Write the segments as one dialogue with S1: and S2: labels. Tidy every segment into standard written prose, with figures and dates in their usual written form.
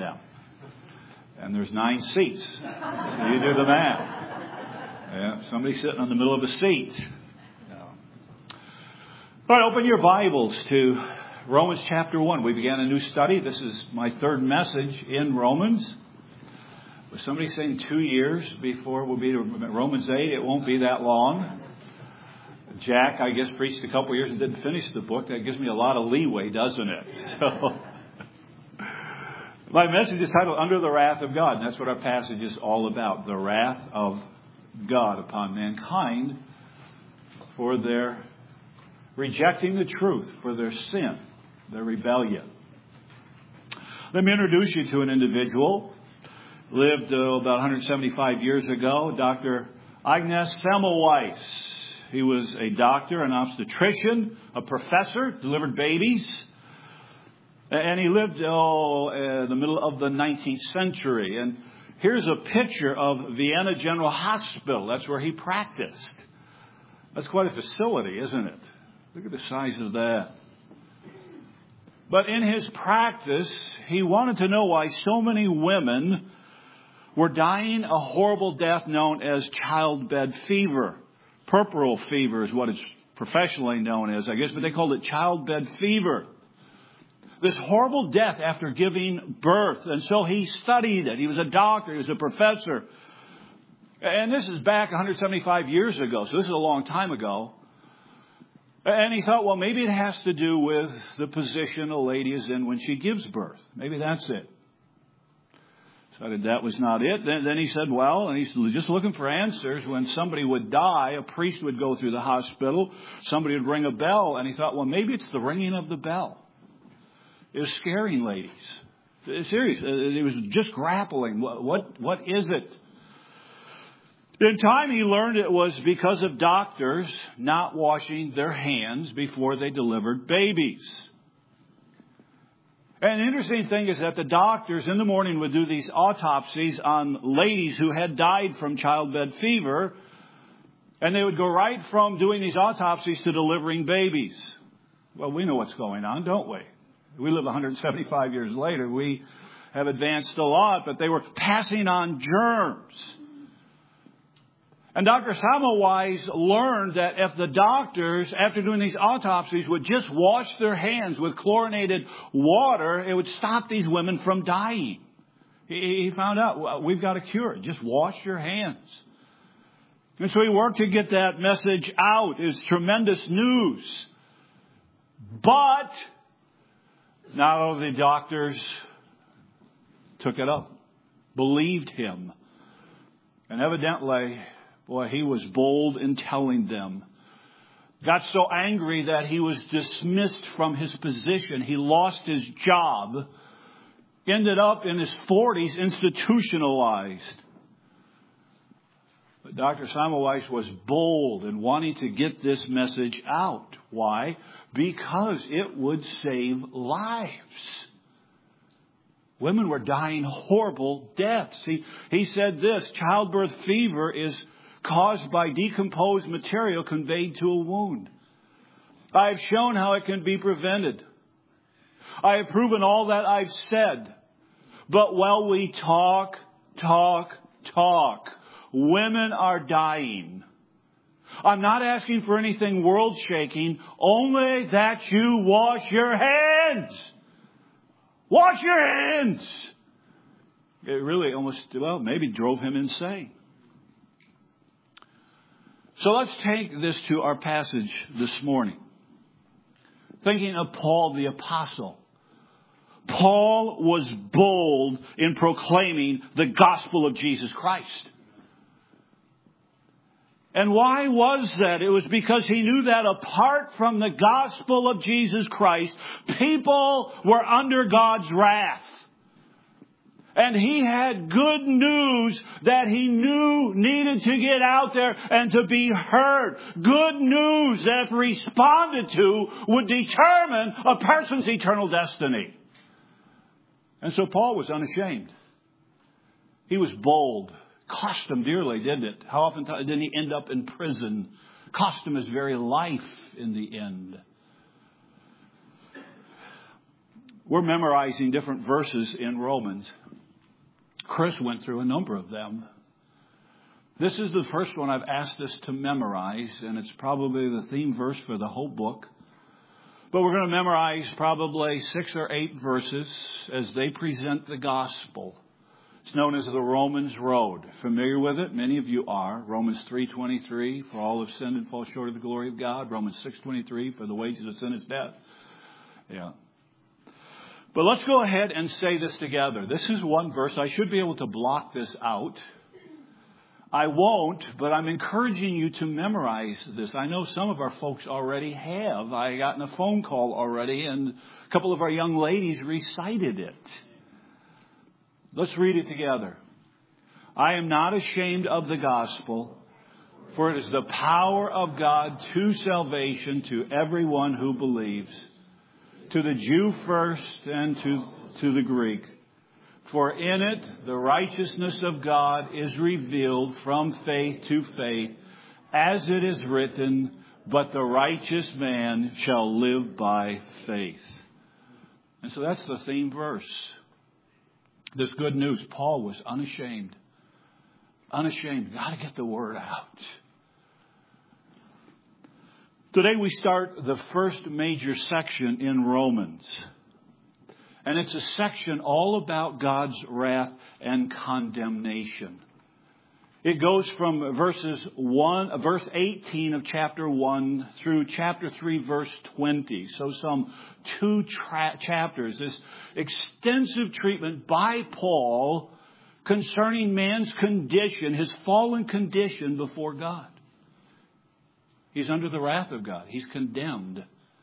S1: them. And there's 9 seats. So you do the math. Yeah, somebody sitting in the middle of a seat. All right, open your Bibles to Romans chapter 1. We began a new study. This is my 3rd message in Romans. Was somebody saying 2 years before we'll be to Romans 8? It won't be that long. Jack, I guess, preached a couple years and didn't finish the book. That gives me a lot of leeway, doesn't it? So, my message is titled Under the Wrath of God. And that's what our passage is all about. The wrath of God upon mankind for their rejecting the truth, for their sin, their rebellion. Let me introduce you to an individual. Lived about 175 years ago, Dr. Agnes Semmelweis. He was a doctor, an obstetrician, a professor, delivered babies. And he lived in the middle of the 19th century. And here's a picture of Vienna General Hospital. That's where he practiced. That's quite a facility, isn't it? Look at the size of that. But in his practice, he wanted to know why so many women were dying a horrible death known as childbed fever. Puerperal fever is what it's professionally known as, I guess, but they called it childbed fever. This horrible death after giving birth. And so he studied it. He was a doctor. He was a professor. And this is back 175 years ago. So this is a long time ago. And he thought, well, maybe it has to do with the position a lady is in when she gives birth. Maybe that's it. Decided that was not it. Then he said, well, and he's just looking for answers. When somebody would die, a priest would go through the hospital. Somebody would ring a bell. And he thought, well, maybe it's the ringing of the bell. It was scaring ladies. Serious. He was just grappling. What is it? In time, he learned it was because of doctors not washing their hands before they delivered babies. And the interesting thing is that the doctors in the morning would do these autopsies on ladies who had died from childbed fever. And they would go right from doing these autopsies to delivering babies. Well, we know what's going on, don't we? We live 175 years later. We have advanced a lot, but they were passing on germs. And Dr. Semmelweis learned that if the doctors, after doing these autopsies, would just wash their hands with chlorinated water, it would stop these women from dying. He found out, well, we've got a cure. Just wash your hands. And so he worked to get that message out. It was tremendous news. But not all the doctors took it up, believed him. And evidently, boy, he was bold in telling them. Got so angry that he was dismissed from his position. He lost his job. Ended up in his 40s institutionalized. But Dr. Semmelweis was bold in wanting to get this message out. Why? Because it would save lives. Women were dying horrible deaths. He said this, childbirth fever is caused by decomposed material conveyed to a wound. I have shown how it can be prevented. I have proven all that I've said. But while we talk, women are dying. I'm not asking for anything world-shaking, only that you wash your hands. Wash your hands. It really maybe drove him insane. So let's take this to our passage this morning. Thinking of Paul the Apostle. Paul was bold in proclaiming the gospel of Jesus Christ. And why was that? It was because he knew that apart from the gospel of Jesus Christ, people were under God's wrath. And he had good news that he knew needed to get out there and to be heard. Good news that if responded to would determine a person's eternal destiny. And so Paul was unashamed. He was bold. Cost him dearly, didn't it? How often didn't he end up in prison? Cost him his very life in the end. We're memorizing different verses in Romans. Chris went through a number of them. This is the first one I've asked us to memorize, and it's probably the theme verse for the whole book. But we're going to memorize probably 6 or 8 verses as they present the gospel. It's known as the Romans Road. Familiar with it? Many of you are. Romans 3:23, for all have sinned and fall short of the glory of God. Romans 6:23, for the wages of sin is death. Yeah. But let's go ahead and say this together. This is one verse. I should be able to block this out. I won't, but I'm encouraging you to memorize this. I know some of our folks already have. I got a phone call already, and a couple of our young ladies recited it. Let's read it together. I am not ashamed of the gospel, for it is the power of God to salvation to everyone who believes, to the Jew first and to the Greek. For in it the righteousness of God is revealed from faith to faith, as it is written, but the righteous man shall live by faith. And so that's the theme verse. This good news, Paul was unashamed. Unashamed. Got to get the word out. Today we start the first major section in Romans. And it's a section all about God's wrath and condemnation. It goes from verse 18 of chapter 1 through chapter 3, verse 20. So some 2 chapters. This extensive treatment by Paul concerning man's condition, his fallen condition before God. He's under the wrath of God. He's condemned.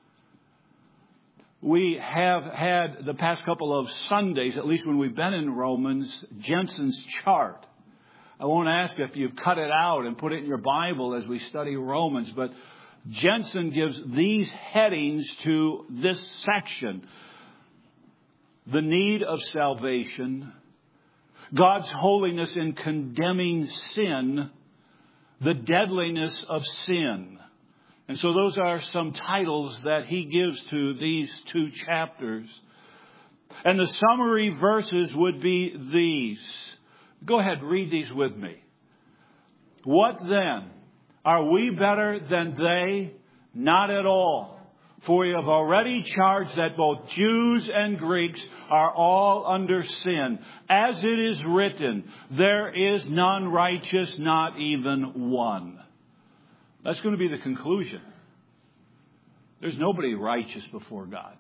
S1: We have had the past couple of Sundays, at least when we've been in Romans, Jensen's chart. I won't ask if you've cut it out and put it in your Bible as we study Romans, but Jensen gives these headings to this section. The need of salvation, God's holiness in condemning sin, the deadliness of sin. And so those are some titles that he gives to these 2 chapters. And the summary verses would be these. Go ahead, read these with me. What then? Are we better than they? Not at all. For we have already charged that both Jews and Greeks are all under sin. As it is written, there is none righteous, not even one. That's going to be the conclusion. There's nobody righteous before God.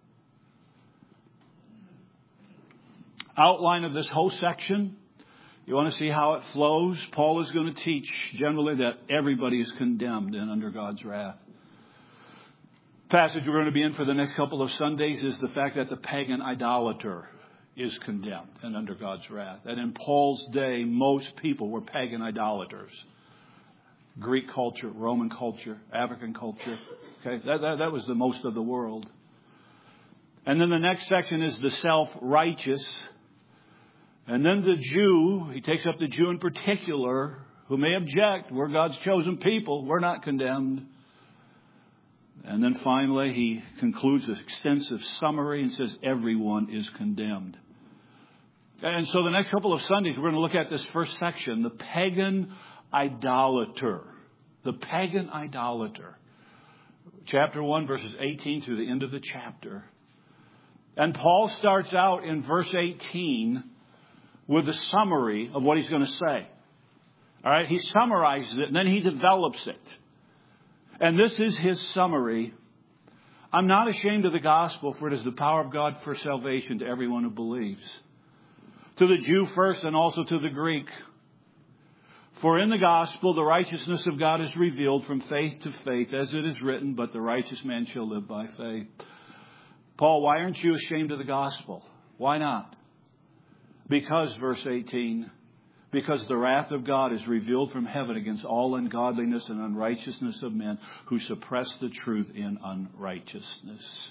S1: Outline of this whole section. You want to see how it flows? Paul is going to teach generally that everybody is condemned and under God's wrath. The passage we're going to be in for the next couple of Sundays is the fact that the pagan idolater is condemned and under God's wrath. And in Paul's day, most people were pagan idolaters. Greek culture, Roman culture, African culture. Okay, that was the most of the world. And then the next section is the self-righteous. And then the Jew, he takes up the Jew in particular, who may object, we're God's chosen people, we're not condemned. And then finally he concludes this extensive summary and says everyone is condemned. And so the next couple of Sundays we're going to look at this first section, the pagan idolater. The pagan idolater. Chapter 1, verses 18 through the end of the chapter. And Paul starts out in verse 18 with a summary of what he's going to say. All right, he summarizes it and then he develops it. And this is his summary. I'm not ashamed of the gospel, for it is the power of God for salvation to everyone who believes. To the Jew first and also to the Greek. For in the gospel, the righteousness of God is revealed from faith to faith, as it is written, but the righteous man shall live by faith. Paul, why aren't you ashamed of the gospel? Why not? Because, verse 18, because the wrath of God is revealed from heaven against all ungodliness and unrighteousness of men who suppress the truth in unrighteousness.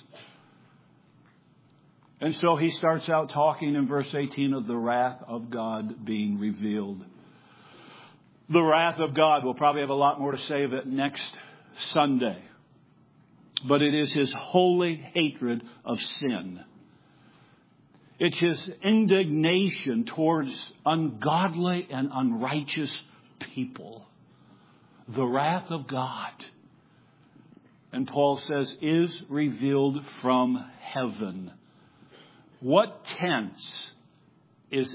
S1: And so he starts out talking in verse 18 of the wrath of God being revealed. The wrath of God, we'll probably have a lot more to say of it next Sunday. But it is his holy hatred of sin. It's His indignation towards ungodly and unrighteous people. The wrath of God. And Paul says, is revealed from heaven. What tense is?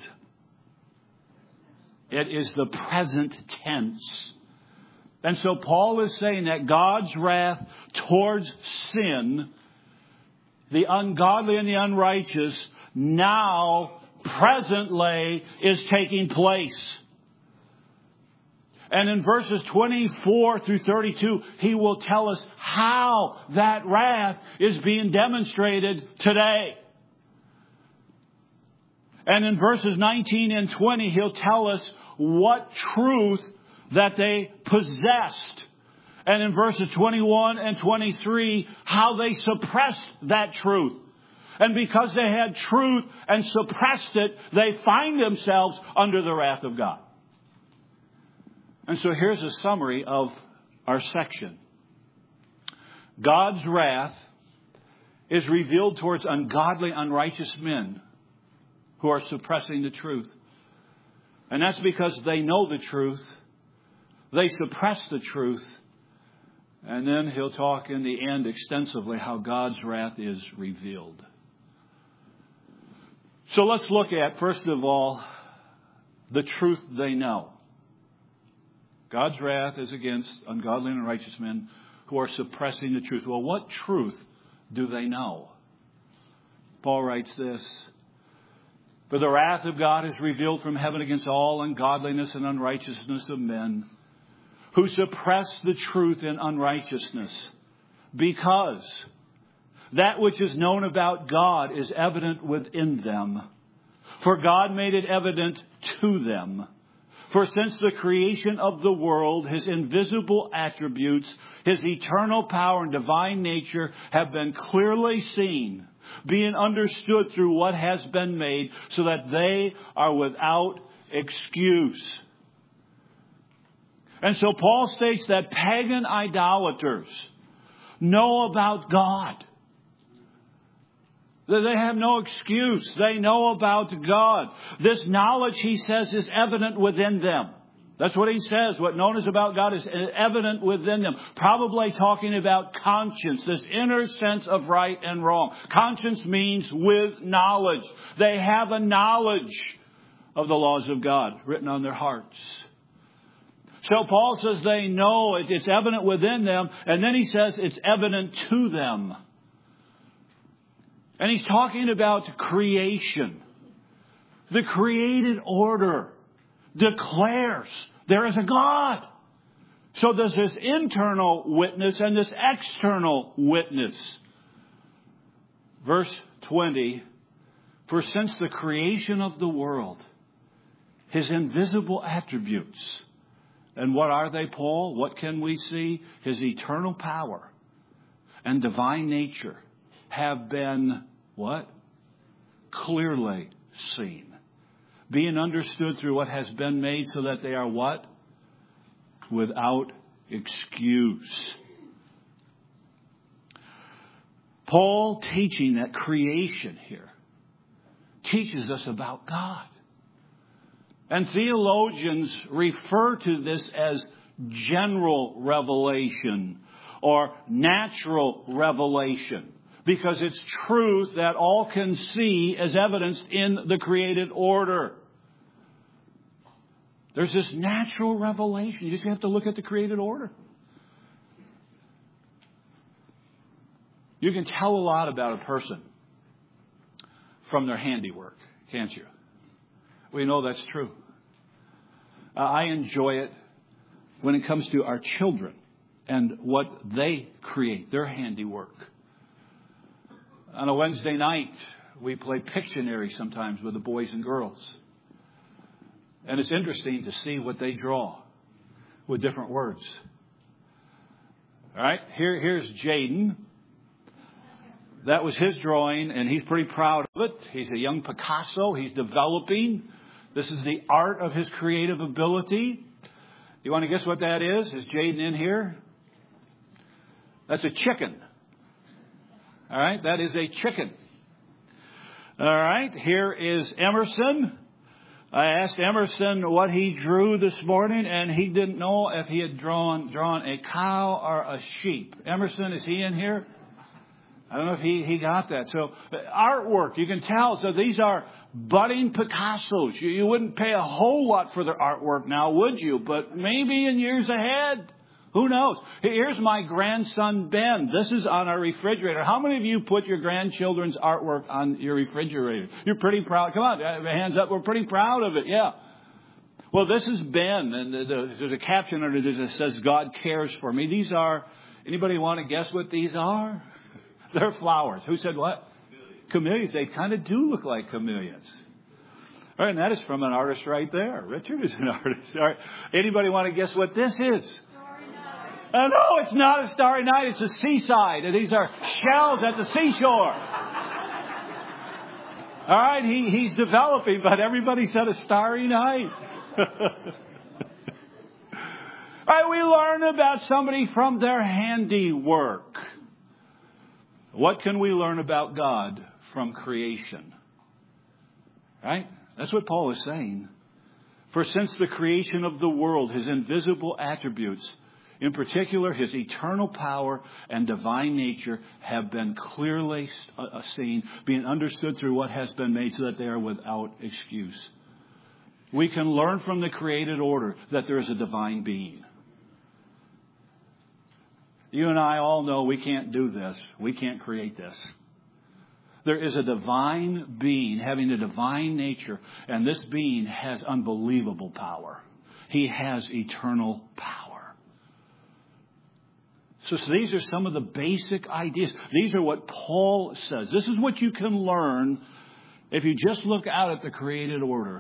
S1: It is the present tense. And so Paul is saying that God's wrath towards sin, the ungodly and the unrighteous, now, presently, is taking place. And in verses 24 through 32, he will tell us how that wrath is being demonstrated today. And in verses 19 and 20, he'll tell us what truth that they possessed. And in verses 21 and 23, how they suppressed that truth. And because they had truth and suppressed it, they find themselves under the wrath of God. And so here's a summary of our section. God's wrath is revealed towards ungodly, unrighteous men who are suppressing the truth. And that's because they know the truth. They suppress the truth. And then he'll talk in the end extensively how God's wrath is revealed. So let's look at, first of all, the truth they know. God's wrath is against ungodly and unrighteous men who are suppressing the truth. Well, what truth do they know? Paul writes this. For the wrath of God is revealed from heaven against all ungodliness and unrighteousness of men who suppress the truth in unrighteousness, because that which is known about God is evident within them. For God made it evident to them. For since the creation of the world, His invisible attributes, His eternal power and divine nature have been clearly seen, being understood through what has been made, so that they are without excuse. And so Paul states that pagan idolaters know about God. They have no excuse. They know about God. This knowledge, he says, is evident within them. That's what he says. What known is about God is evident within them. Probably talking about conscience, this inner sense of right and wrong. Conscience means with knowledge. They have a knowledge of the laws of God written on their hearts. So Paul says they know it. It's evident within them. And then he says it's evident to them. And he's talking about creation. The created order declares there is a God. So there's this internal witness and this external witness. Verse 20, for since the creation of the world, His invisible attributes, and what are they, Paul? What can we see? His eternal power and divine nature have been, what? Clearly seen. Being understood through what has been made, so that they are what? Without excuse. Paul teaching that creation here teaches us about God. And theologians refer to this as general revelation or natural revelation, because it's truth that all can see as evidenced in the created order. There's this natural revelation. You just have to look at the created order. You can tell a lot about a person from their handiwork, can't you? We know that's true. I enjoy it when it comes to our children and what they create, their handiwork. On a Wednesday night, we play Pictionary sometimes with the boys and girls. And it's interesting to see what they draw with different words. All right, here's Jaden. That was his drawing, and he's pretty proud of it. He's a young Picasso. He's developing. This is the art of his creative ability. You want to guess what that is? Is Jaden in here? That's a chicken. All right, that is a chicken. All right, here is Emerson. I asked Emerson what he drew this morning, and he didn't know if he had drawn a cow or a sheep. Emerson, is he in here? I don't know if he got that. So artwork, you can tell. So these are budding Picassos. You wouldn't pay a whole lot for their artwork now, would you? But maybe in years ahead. Who knows? Here's my grandson, Ben. This is on our refrigerator. How many of you put your grandchildren's artwork on your refrigerator? You're pretty proud. Come on, hands up. We're pretty proud of it. Yeah. Well, this is Ben. And there's a caption under this that says, God cares for me. These are, anybody want to guess what these are? They're flowers. Who said what? Camellias. They kind of do look like camellias. All right, and that is from an artist right there. Richard is an artist. All right. Anybody want to guess what this is? No, it's not a starry night. It's a seaside. And these are shells at the seashore. All right, he's developing, but everybody said a starry night. All right, we learn about somebody from their handiwork. What can we learn about God from creation? Right? That's what Paul is saying. For since the creation of the world, his invisible attributes, in particular, his eternal power and divine nature, have been clearly seen, being understood through what has been made, so that they are without excuse. We can learn from the created order that there is a divine being. You and I all know we can't do this. We can't create this. There is a divine being having a divine nature, and this being has unbelievable power. He has eternal power. So these are some of the basic ideas. These are what Paul says. This is what you can learn if you just look out at the created order.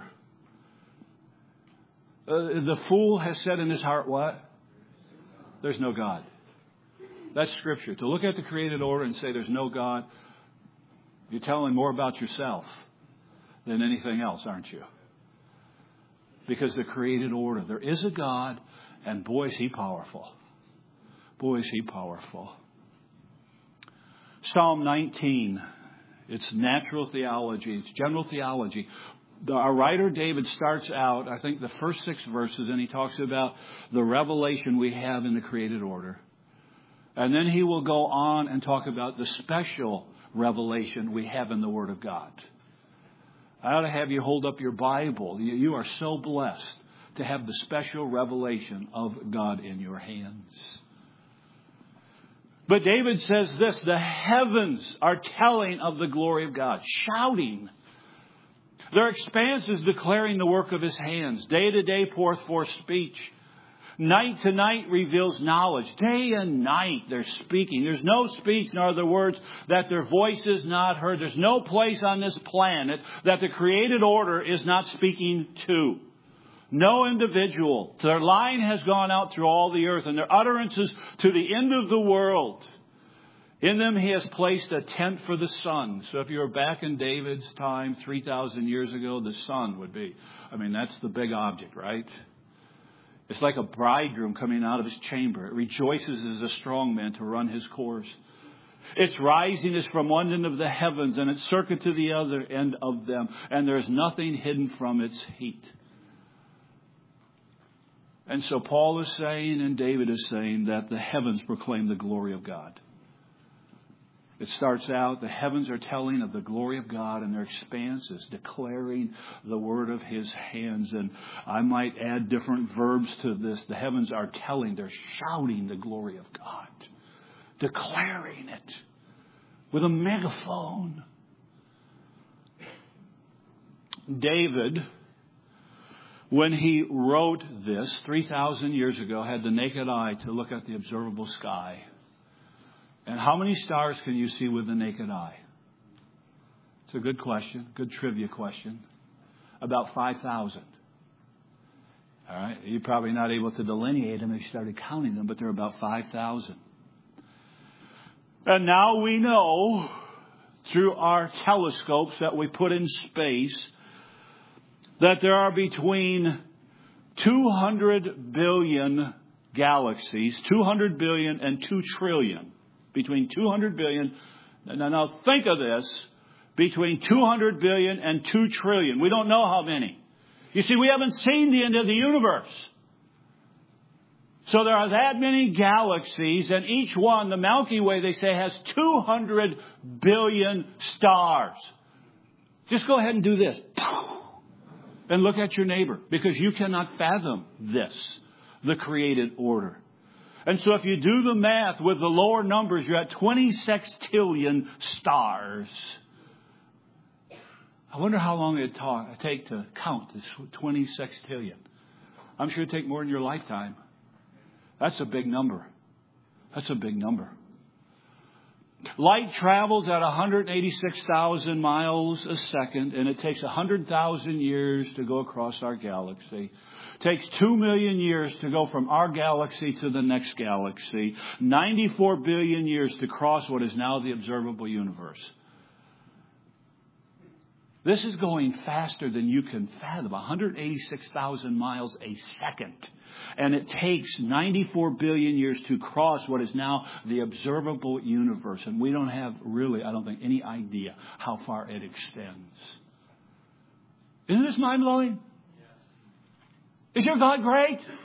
S1: The fool has said in his heart, what? There's no God. That's Scripture. To look at the created order and say there's no God, you're telling more about yourself than anything else, aren't you? Because the created order, there is a God, and boy, is he powerful. Boy, is he powerful. Psalm 19. It's natural theology. It's general theology. Our writer David starts out, I think, the first 6 verses, and he talks about the revelation we have in the created order. And then he will go on and talk about the special revelation we have in the Word of God. I ought to have you hold up your Bible. You are so blessed to have the special revelation of God in your hands. But David says this, the heavens are telling of the glory of God, shouting. Their expanse is declaring the work of his hands. Day to day poureth forth speech. Night to night reveals knowledge. Day and night they're speaking. There's no speech nor other words that their voice is not heard. There's no place on this planet that the created order is not speaking to. No individual. Their line has gone out through all the earth, and their utterances to the end of the world. In them he has placed a tent for the sun. So if you were back in David's time, 3,000 years ago, the sun would be. That's the big object, right? It's like a bridegroom coming out of his chamber. It rejoices as a strong man to run his course. Its rising is from one end of the heavens, and its circuit to the other end of them. And there is nothing hidden from its heat. And so Paul is saying, and David is saying, that the heavens proclaim the glory of God. It starts out, the heavens are telling of the glory of God, and their expanse is declaring the word of his hands. And I might add different verbs to this. The heavens are telling, they're shouting the glory of God, declaring it with a megaphone. David, when he wrote this 3,000 years ago, had the naked eye to look at the observable sky. And how many stars can you see with the naked eye? It's a good question, good trivia question. About 5,000. All right, you're probably not able to delineate them if you started counting them, but they're about 5,000. And now we know through our telescopes that we put in space that there are between 200 billion galaxies, 200 billion and 2 trillion. Between 200 billion. Now think of this. between 200 billion and 2 trillion. We don't know how many. You see, we haven't seen the end of the universe. So there are that many galaxies, and each one, the Milky Way, they say, has 200 billion stars. Just go ahead and do this. And look at your neighbor, because you cannot fathom this, the created order. And so if you do the math with the lower numbers, you're at 20 sextillion stars. I wonder how long it'd take to count this 20 sextillion. I'm sure it'd take more than your lifetime. That's a big number. That's a big number. Light travels at 186,000 miles a second, and it takes 100,000 years to go across our galaxy. It takes 2 million years to go from our galaxy to the next galaxy. 94 billion years to cross what is now the observable universe. This is going faster than you can fathom. 186,000 miles a second. And it takes 94 billion years to cross what is now the observable universe. And we don't have really, I don't think, any idea how far it extends. Isn't this mind-blowing? Yes. Is your God great? Yes.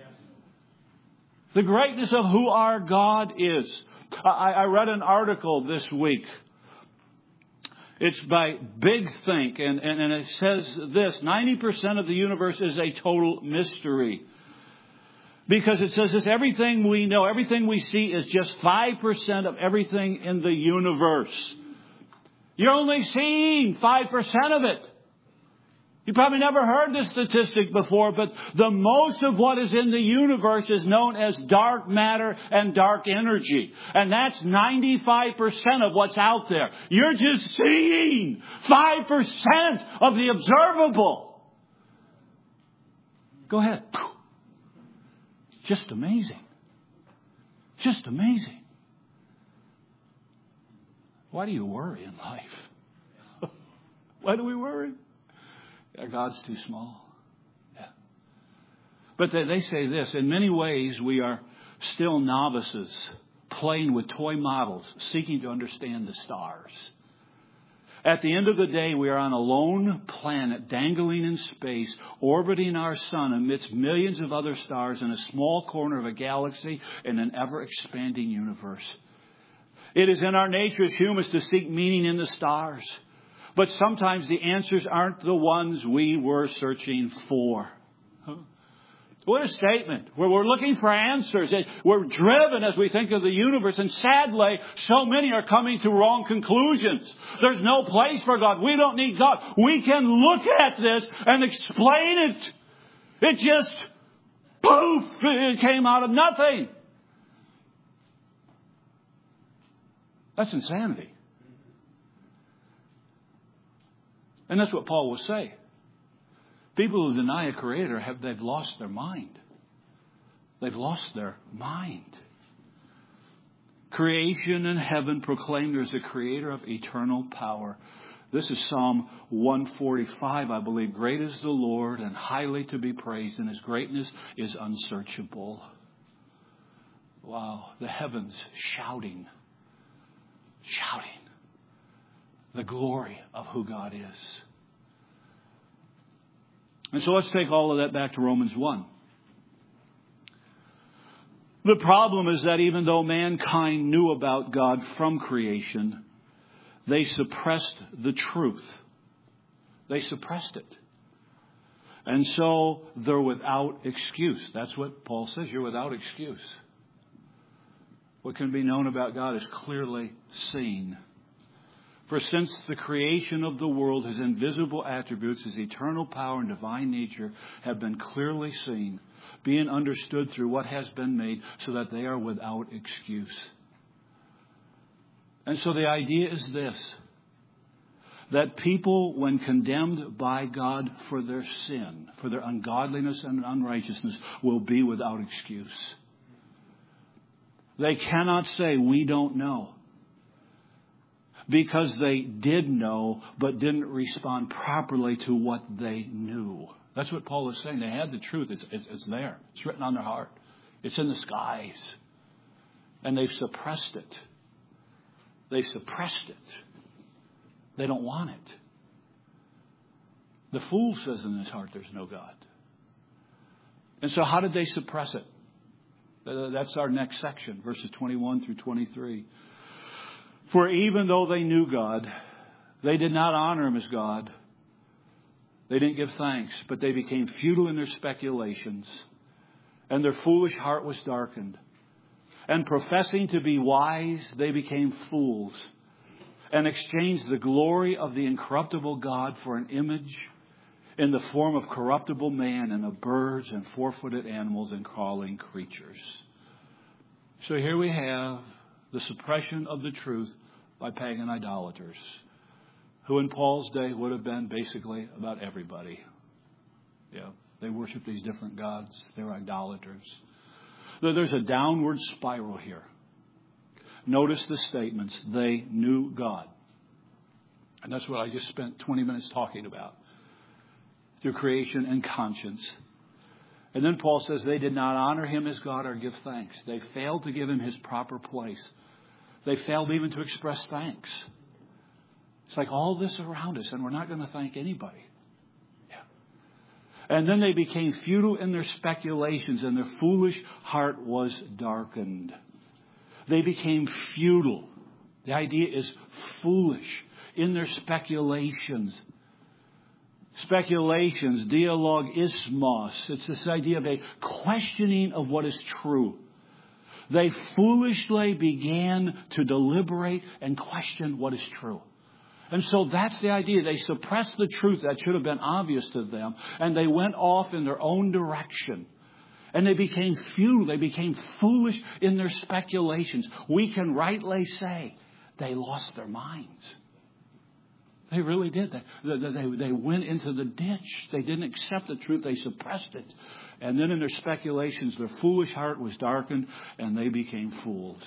S1: The greatness of who our God is. I read an article this week. It's by Big Think, and it says this: 90% of the universe is a total mystery. Because it says this: everything we know, everything we see is just 5% of everything in the universe. You're only seeing 5% of it. You probably never heard this statistic before, but the most of what is in the universe is known as dark matter and dark energy. And that's 95% of what's out there. You're just seeing 5% of the observable. Go ahead. Just amazing. Just amazing. Why do you worry in life? Why do we worry? God's too small. Yeah. But they say this: in many ways we are still novices, playing with toy models, seeking to understand the stars. At the end of the day, we are on a lone planet, dangling in space, orbiting our sun amidst millions of other stars in a small corner of a galaxy in an ever-expanding universe. It is in our nature as humans to seek meaning in the stars. But sometimes the answers aren't the ones we were searching for. What a statement. We're looking for answers. We're driven as we think of the universe. And sadly, so many are coming to wrong conclusions. There's no place for God. We don't need God. We can look at this and explain it. It just, poof, it came out of nothing. That's insanity. And that's what Paul will say. People who deny a creator, they've lost their mind. They've lost their mind. Creation and heaven proclaim there's a creator of eternal power. This is Psalm 145, I believe. Great is the Lord and highly to be praised, and his greatness is unsearchable. Wow, the heavens shouting the glory of who God is. And so let's take all of that back to Romans 1. The problem is that even though mankind knew about God from creation, they suppressed the truth. They suppressed it. And so they're without excuse. That's what Paul says. You're without excuse. What can be known about God is clearly seen. For since the creation of the world, his invisible attributes, his eternal power and divine nature have been clearly seen, being understood through what has been made, so that they are without excuse. And so the idea is this: that people, when condemned by God for their sin, for their ungodliness and unrighteousness, will be without excuse. They cannot say, we don't know. Because they did know, but didn't respond properly to what they knew. That's what Paul is saying. They had the truth. It's there. It's written on their heart. It's in the skies. And they've suppressed it. They suppressed it. They don't want it. The fool says in his heart, there's no God. And so how did they suppress it? That's our next section, verses 21 through 23. For even though they knew God, they did not honor Him as God. They didn't give thanks, but they became futile in their speculations, and their foolish heart was darkened. And professing to be wise, they became fools, and exchanged the glory of the incorruptible God for an image in the form of corruptible man and of birds and four-footed animals and crawling creatures. So here we have the suppression of the truth by pagan idolaters, who in Paul's day would have been basically about everybody. Yeah, they worship these different gods. They're idolaters. There's a downward spiral here. Notice the statements. They knew God. And that's what I just spent 20 minutes talking about. Through creation and conscience. And then Paul says they did not honor Him as God or give thanks. They failed to give Him His proper place. They failed even to express thanks. It's like all this around us, and we're not going to thank anybody. Yeah. And then they became futile in their speculations, and their foolish heart was darkened. They became futile. The idea is foolish in their speculations. Speculations, dialogue ismos. It's this idea of a questioning of what is true. They foolishly began to deliberate and question what is true. And so that's the idea. They suppressed the truth that should have been obvious to them, and they went off in their own direction. And they became futile. They became foolish in their speculations. We can rightly say they lost their minds. They really did. They went into the ditch. They didn't accept the truth. They suppressed it. And then in their speculations, their foolish heart was darkened, and they became fools.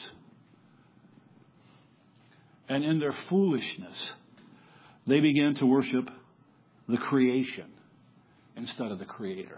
S1: And in their foolishness, they began to worship the creation instead of the Creator.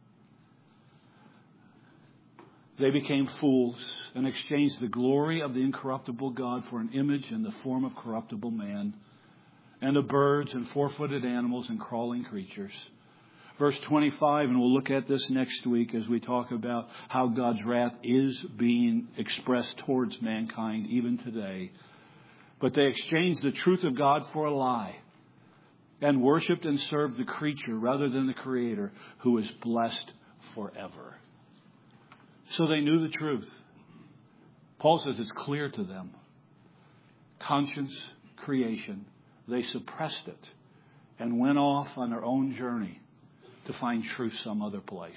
S1: They became fools and exchanged the glory of the incorruptible God for an image in the form of corruptible man, and of birds and four-footed animals and crawling creatures. Verse 25, and we'll look at this next week as we talk about how God's wrath is being expressed towards mankind even today. But they exchanged the truth of God for a lie and worshipped and served the creature rather than the Creator, who is blessed forever. So they knew the truth. Paul says it's clear to them. Conscience, creation. They suppressed it and went off on their own journey to find truth some other place.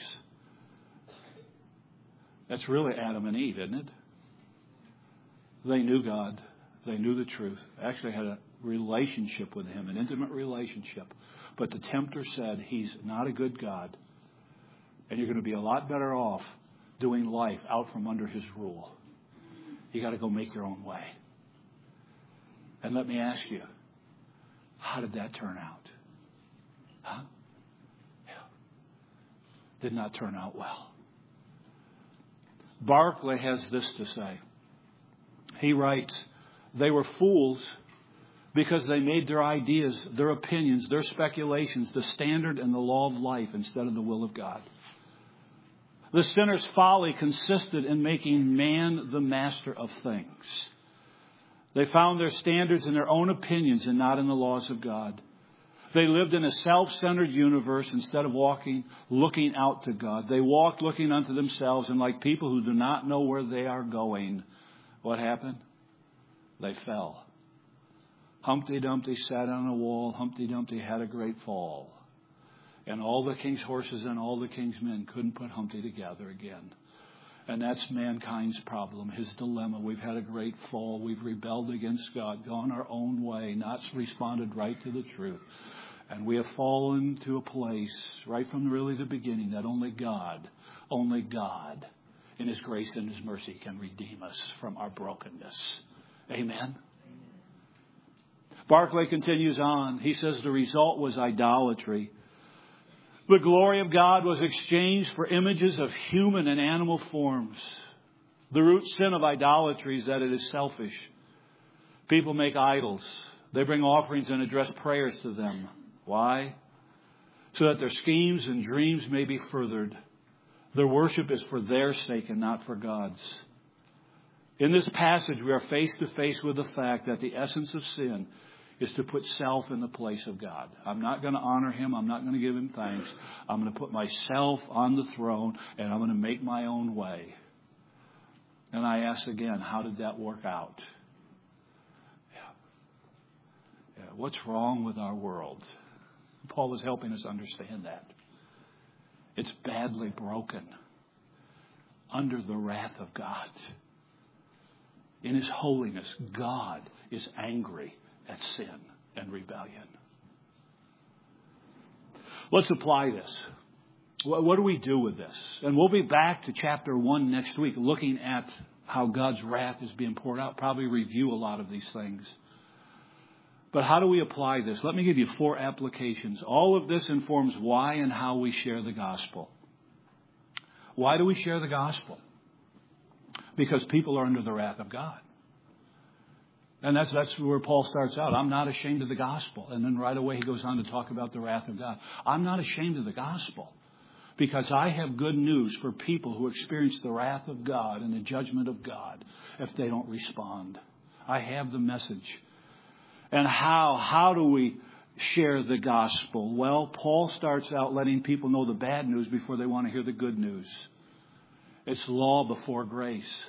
S1: That's really Adam and Eve, isn't it? They knew God. They knew the truth. They actually had a relationship with Him, an intimate relationship. But the tempter said, He's not a good God. And you're going to be a lot better off doing life out from under His rule. You got to go make your own way. And let me ask you, how did that turn out? Huh? Yeah. Did not turn out well. Barclay has this to say. He writes, they were fools because they made their ideas, their opinions, their speculations the standard and the law of life instead of the will of God. The sinner's folly consisted in making man the master of things. They found their standards in their own opinions and not in the laws of God. They lived in a self-centered universe instead of looking out to God. They walked looking unto themselves, and like people who do not know where they are going, what happened? They fell. Humpty Dumpty sat on a wall. Humpty Dumpty had a great fall. And all the king's horses and all the king's men couldn't put Humpty together again. And that's mankind's problem, his dilemma. We've had a great fall. We've rebelled against God, gone our own way, not responded right to the truth. And we have fallen to a place right from really the beginning that only God in His grace and His mercy can redeem us from our brokenness. Amen. Barclay continues on. He says the result was idolatry. The glory of God was exchanged for images of human and animal forms. The root sin of idolatry is that it is selfish. People make idols. They bring offerings and address prayers to them. Why? So that their schemes and dreams may be furthered. Their worship is for their sake and not for God's. In this passage, we are face to face with the fact that the essence of sin is to put self in the place of God. I'm not going to honor Him. I'm not going to give Him thanks. I'm going to put myself on the throne, and I'm going to make my own way. And I ask again, how did that work out? What's wrong with our world? Paul is helping us understand that. It's badly broken under the wrath of God. In His holiness, God is angry at sin and rebellion. Let's apply this. What do we do with this? And we'll be back to chapter 1 next week, looking at how God's wrath is being poured out. Probably review a lot of these things. But how do we apply this? Let me give you 4 applications. All of this informs why and how we share the gospel. Why do we share the gospel? Because people are under the wrath of God. And that's where Paul starts out. I'm not ashamed of the gospel. And then right away he goes on to talk about the wrath of God. I'm not ashamed of the gospel because I have good news for people who experience the wrath of God and the judgment of God if they don't respond. I have the message. And how do we share the gospel? Well, Paul starts out letting people know the bad news before they want to hear the good news. It's law before grace.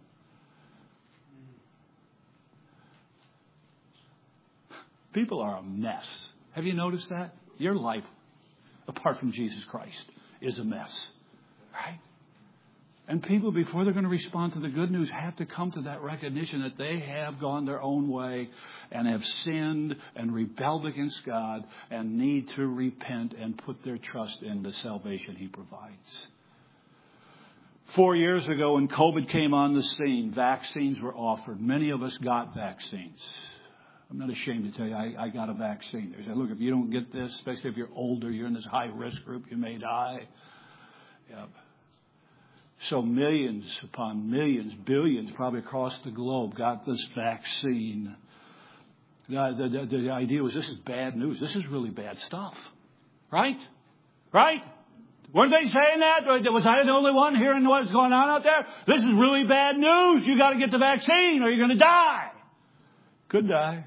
S1: People are a mess. Have you noticed that? Your life, apart from Jesus Christ, is a mess. Right? And people, before they're going to respond to the good news, have to come to that recognition that they have gone their own way and have sinned and rebelled against God and need to repent and put their trust in the salvation He provides. 4 years ago, when COVID came on the scene, vaccines were offered. Many of us got vaccines. I'm not ashamed to tell you, I got a vaccine. They said, look, if you don't get this, especially if you're older, you're in this high-risk group, you may die. Yep. So millions upon millions, billions probably across the globe got this vaccine. The idea was this is bad news. This is really bad stuff. Right? Right? Weren't they saying that? Was I the only one hearing what's going on out there? This is really bad news. You got to get the vaccine or you're going to die. Could die.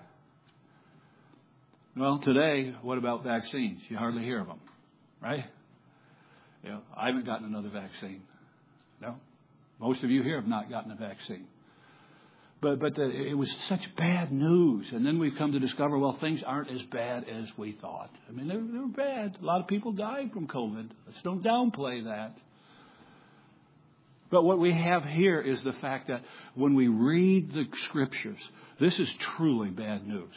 S1: Well, today, what about vaccines? You hardly hear of them. Right? I haven't gotten another vaccine. No. Most of you here have not gotten a vaccine. But it was such bad news. And then we've come to discover, well, things aren't as bad as we thought. I mean, they were bad. A lot of people died from COVID. Let's don't downplay that. But what we have here is the fact that when we read the Scriptures, this is truly bad news.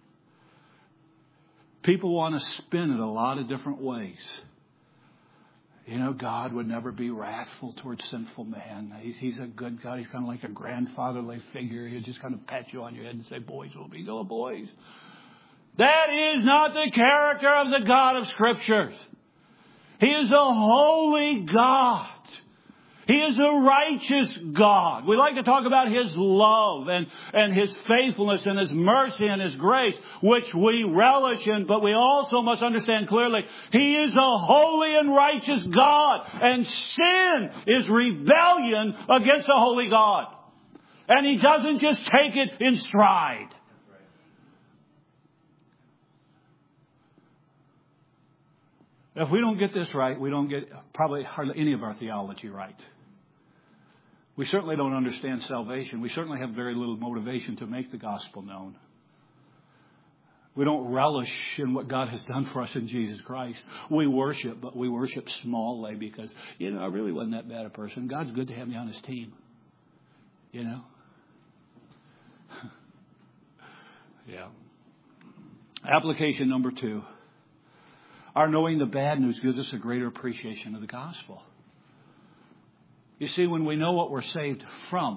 S1: People want to spin it a lot of different ways. You know, God would never be wrathful towards sinful man. He's a good God. He's kind of like a grandfatherly figure. He'll just kind of pat you on your head and say, boys will be little boys. That is not the character of the God of Scriptures. He is a holy God. He is a righteous God. We like to talk about His love and His faithfulness and His mercy and His grace, which we relish in, but we also must understand clearly He is a holy and righteous God, and sin is rebellion against the holy God. And He doesn't just take it in stride. If we don't get this right, we don't get probably hardly any of our theology right. We certainly don't understand salvation. We certainly have very little motivation to make the gospel known. We don't relish in what God has done for us in Jesus Christ. We worship, but we worship smallly because, I really wasn't that bad a person. God's good to have me on His team. Yeah. Application number 2. Our knowing the bad news gives us a greater appreciation of the gospel. You see, when we know what we're saved from,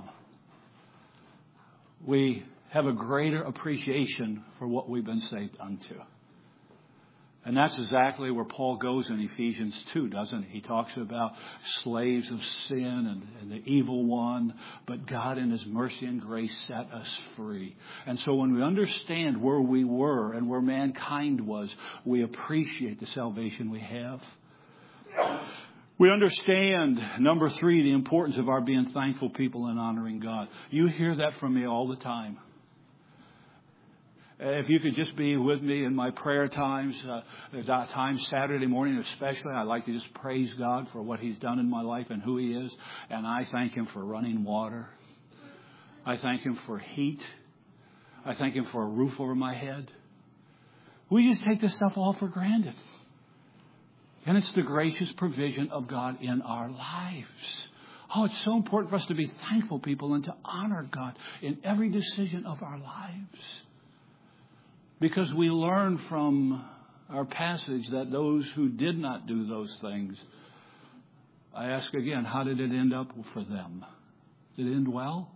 S1: we have a greater appreciation for what we've been saved unto. And that's exactly where Paul goes in Ephesians 2, doesn't he? He talks about slaves of sin and the evil one, but God in His mercy and grace set us free. And so when we understand where we were and where mankind was, we appreciate the salvation we have. We understand, number 3, the importance of our being thankful people and honoring God. You hear that from me all the time. If you could just be with me in my prayer times, Saturday morning especially, I like to just praise God for what He's done in my life and who He is. And I thank Him for running water. I thank Him for heat. I thank Him for a roof over my head. We just take this stuff all for granted. And it's the gracious provision of God in our lives. Oh, it's so important for us to be thankful people and to honor God in every decision of our lives. Because we learn from our passage that those who did not do those things, I ask again, how did it end up for them? Did it end well?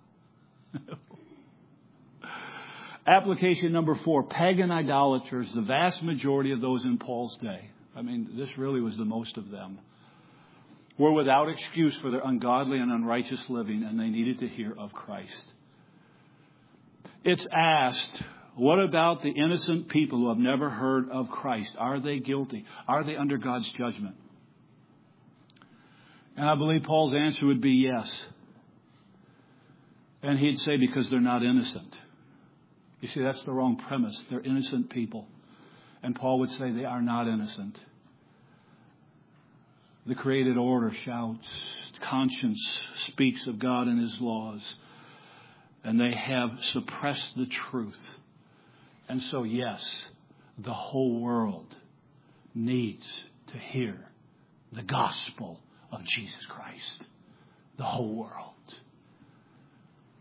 S1: Application number 4, pagan idolaters, the vast majority of those in Paul's day. I mean, this really was the most of them, were without excuse for their ungodly and unrighteous living, and they needed to hear of Christ. It's asked, what about the innocent people who have never heard of Christ? Are they guilty? Are they under God's judgment? And I believe Paul's answer would be yes. And he'd say because they're not innocent. You see, that's the wrong premise. They're innocent people. And Paul would say they are not innocent. The created order shouts. Conscience speaks of God and His laws. And they have suppressed the truth. And so, yes, the whole world needs to hear the gospel of Jesus Christ. The whole world.